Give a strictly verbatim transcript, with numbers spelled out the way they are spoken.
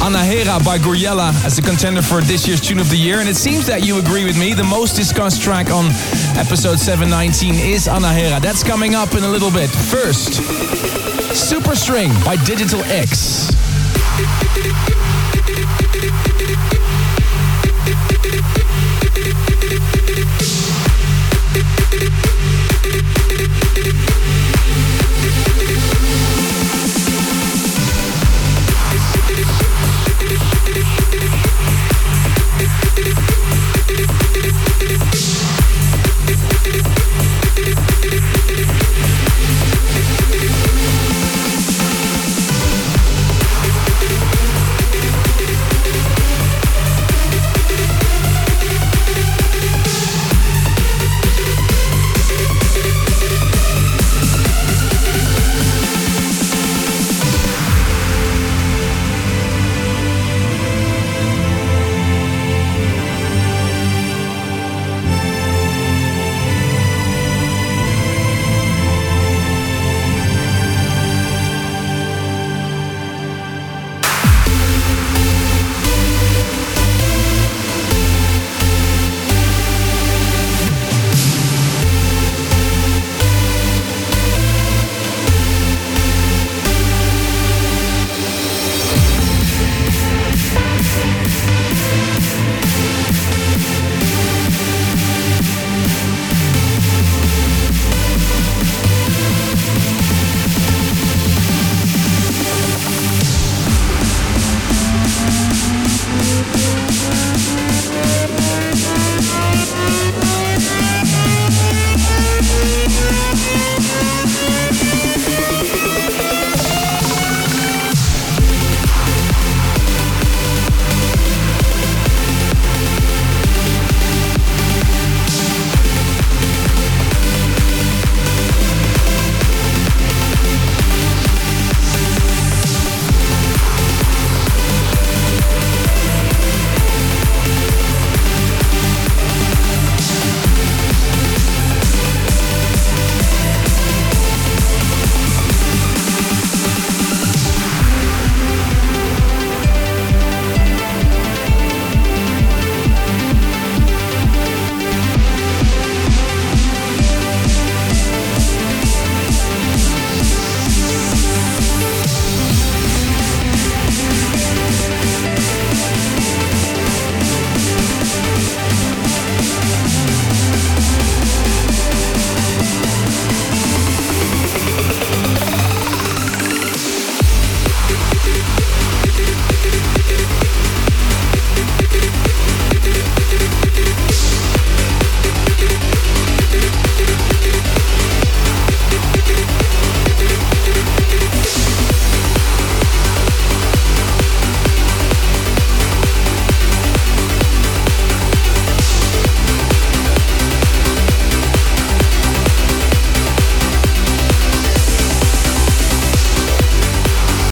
Anahera by Gouryella as a contender for this year's Tune of the Year. And it seems that you agree with me. The most discussed track on episode seven nineteen is Anahera. That's coming up in a little bit. First, Superstring by Digital X.